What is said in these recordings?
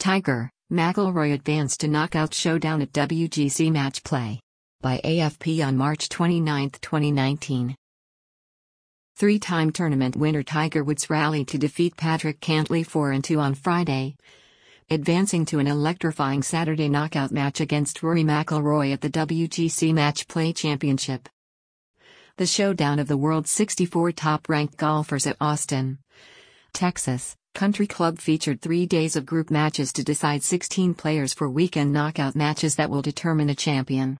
Tiger, McIlroy advanced to knockout showdown at WGC Match Play. By AFP on March 29, 2019. Three-time tournament winner Tiger Woods rallied to defeat Patrick Cantlay 4-2 on Friday, advancing to an electrifying Saturday knockout match against Rory McIlroy at the WGC Match Play Championship. The showdown of the world's 64 top-ranked golfers at Austin, Texas, Country Club featured 3 days of group matches to decide 16 players for weekend knockout matches that will determine a champion.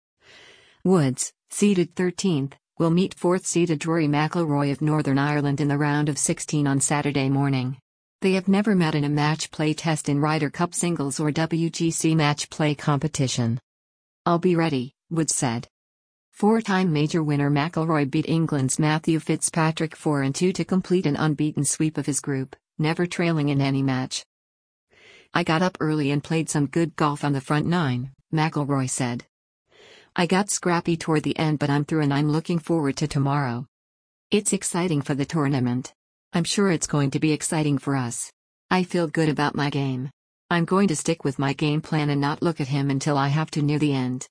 Woods, seeded 13th, will meet 4th-seeded Rory McIlroy of Northern Ireland in the round of 16 on Saturday morning. They have never met in a match play test in Ryder Cup singles or WGC match play competition. "I'll be ready," Woods said. Four-time major winner McIlroy beat England's Matthew Fitzpatrick 4-2 to complete an unbeaten sweep of his group, never trailing in any match. "I got up early and played some good golf on the front nine," McIlroy said. "I got scrappy toward the end, but I'm through and I'm looking forward to tomorrow. It's exciting for the tournament. I'm sure it's going to be exciting for us. I feel good about my game. I'm going to stick with my game plan and not look at him until I have to near the end."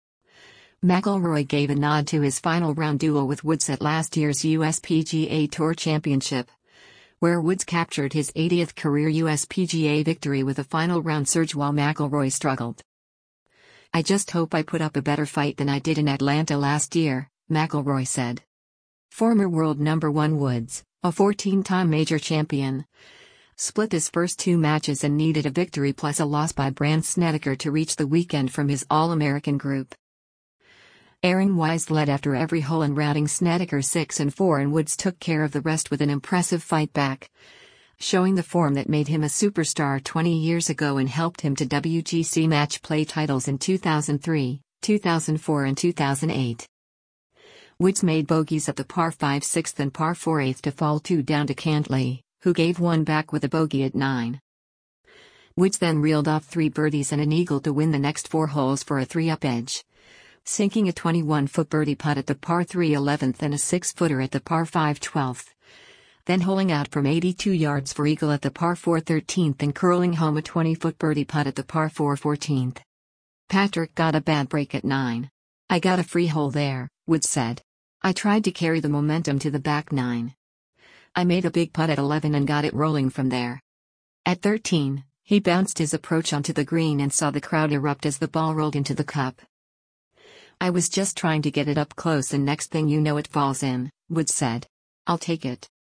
McIlroy gave a nod to his final round duel with Woods at last year's USPGA Tour Championship, where Woods captured his 80th career USPGA victory with a final round surge while McIlroy struggled. "I just hope I put up a better fight than I did in Atlanta last year," McIlroy said. Former world number 1 Woods, a 14-time major champion, split his first 2 matches and needed a victory plus a loss by Brandt Snedeker to reach the weekend from his All-American group. Aaron Wise led after every hole and routing Snedeker 6-4, and Woods took care of the rest with an impressive fight back, showing the form that made him a superstar 20 years ago and helped him to WGC Match Play titles in 2003, 2004 and 2008. Woods made bogeys at the par 5 6th and par 4 8th to fall 2 down to Cantlay, who gave one back with a bogey at 9. Woods then reeled off 3 birdies and an eagle to win the next 4 holes for a 3-up edge, sinking a 21-foot birdie putt at the par 3 11th and a 6-footer at the par 5 12th, then holing out from 82 yards for eagle at the par 4 13th and curling home a 20-foot birdie putt at the par 4 14th. Patrick got a bad break at 9. "I got a free hole there," Woods said. "I tried to carry the momentum to the back 9. I made a big putt at 11 and got it rolling from there. At 13, he bounced his approach onto the green and saw the crowd erupt as the ball rolled into the cup. I was just trying to get it up close and next thing you know it falls in," Woods said. "I'll take it."